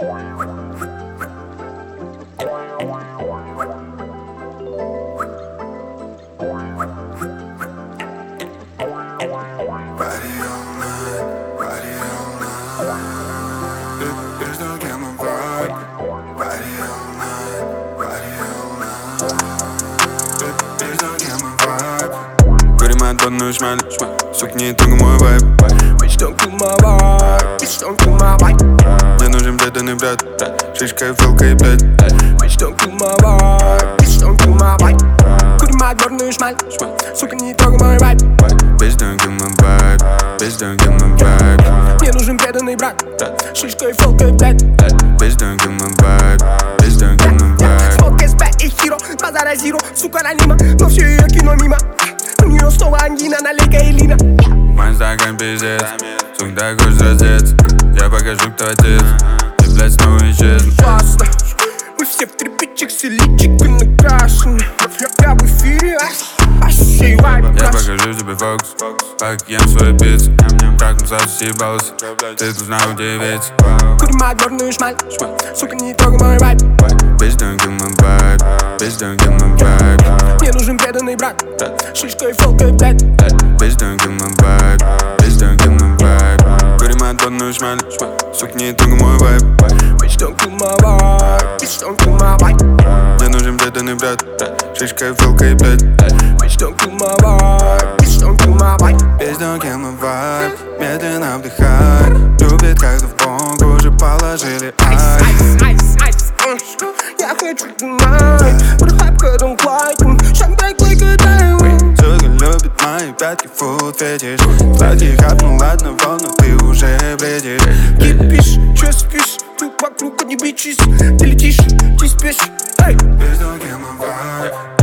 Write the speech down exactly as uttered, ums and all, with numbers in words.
Донную шмаль, сука, не только мой вайб. Bitch, don't kill my vibe, bitch, don't kill my vibe. Мне нужен преданный брат, шишка и фелка и блядь. Bitch, don't kill my vibe, bitch, don't kill my vibe. Курим отборную шмаль, сука, не трогай мой вайб. Bitch, don't kill my vibe, bitch, don't kill my vibe. Мне нужен преданный брат, шишка и фелка и блядь. Bitch, don't kill my vibe, bitch, don't kill my vibe. Смок, СБ и Хиро, базара Зиро, сука, ранима, но все ее кино мимо. У нее снова ангина, налейка и лина. Мой стакан пиздец, сука, дай хочешь разец. Я покажу, кто отец, и, блядь, снова исчез. Классно, мы все в тряпичек, все личико накрашены. Я в эфире, ощущай вайб. Я покажу тебе фокус, как ем свой пиццу. Как мы сразу съебался, ты должна удивиться. Курим отборную шмаль, сука, не трогай мой вайб. Bitch, don't kill my vibe, bitch, don't kill my vibe. Мне нужен преданный брат, шишка и фелка и блядь. Bitch, don't kill my vibe, bitch, don't kill my vibe. Курим отборную шмаль, сука, не трогай мой вайб. Bitch, don't kill my vibe, bitch, don't kill my vibe. Мне нужен преданный брат, шишка и фелка и блядь. Bitch, don't kill my vibe, bitch, don't kill my vibe. Bitch, don't kill my vibe, медленно вдыхай. Любит, когда в бомбу уже положили Айс, айс. айс, айс, айс. Я хочу tonight, but hype don't like shine bright like a diamond. Сука любит мои пятки, фуд фетиш. Сладкий хап, ну ладно, волну, ты уже бредишь. Кипишь, чё спишь? Ты вокруг не бичись. Ты летишь, ты спишь. Эй! Bitch, don't kill my vibe.